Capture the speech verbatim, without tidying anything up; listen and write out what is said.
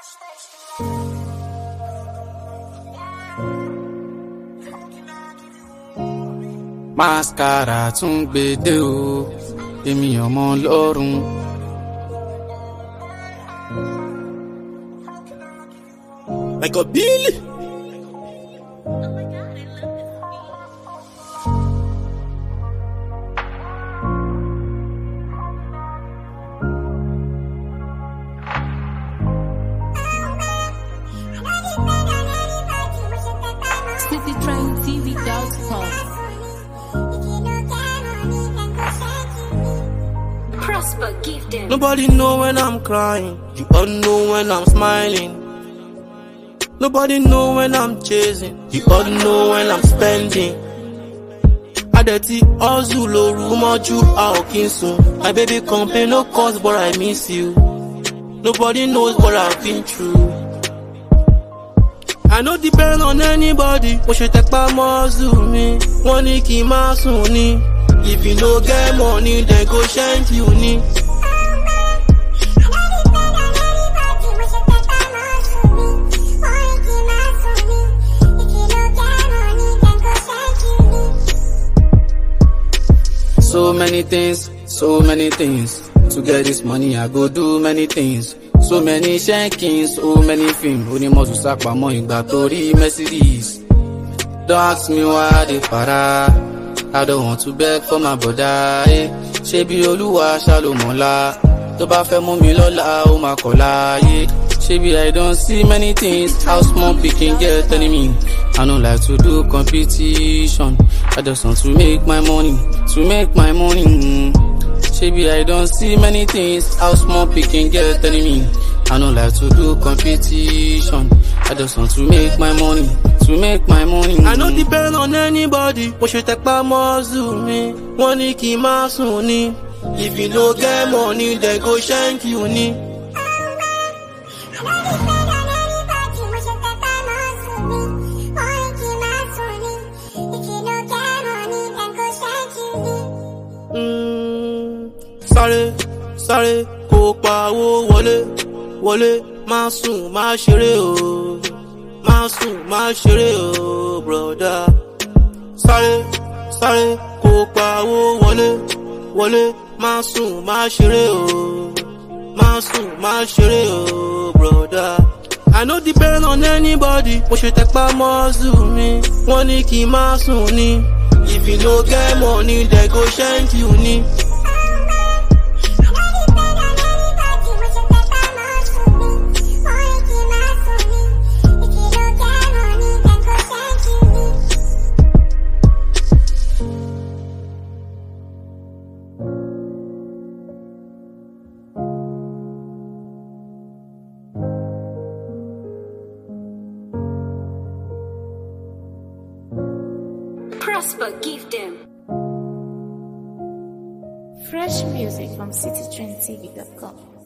Mascara tún gbèdé o, èmi ọmọ Ọlọ́run. Like a bill. city train T V dot com. Prosper, give them. Nobody know when I'm crying. You all know when I'm smiling. Nobody know when I'm chasing. You all know when I'm spending. Adeti Ozulo Rumoju Aokinsun. My baby complain no cause but I miss you. Nobody knows what I've been through. I no depend on anybody. Mo ṣe tẹpá mọ́sù mi. Wọ́n ní kí n má sùn ni. If you no get money, then go shank you ni. So many things, so many things. To get this money, I go do many things. So many shankings, so many films. Only more to sack my money, but Tory Mercedes. Don't ask me why they para. I don't want to beg for my brother. Eh? Shebi Oluwa Shalomola. To ba fe mu mi lola o ma kola. Yeah. Shebi I don't see many things. How small picking get telling me. I don't like to do competition. I just want to make my money, to make my money. Mm. Shebi I don't see many things. How small picking get telling me. I don't like to do competition. I just want to make my money, to make my money. I no depend on anybody. Mo ṣe tẹpá mọ́sù mi. Wọ́n ní kí n má sùn ni. If you no get money, then go shank you ni. Mm, Sáré, sáré, kó pawó wọlé, wọlé, má sùn, má ṣeré o. Má sùn, má ṣeré o, broda. Sáré, sáré, kó pawó wọlé, wọlé, má sùn, má ṣeré o. Má sùn, má ṣeré o, broda. I no depend on anybody. Mo ṣe tẹpá mọ́sù mi. Wọ́n ní kí n má sùn ni. If you no get money, then go shank you ni. Prosper, give them. Fresh music from city train T V dot com.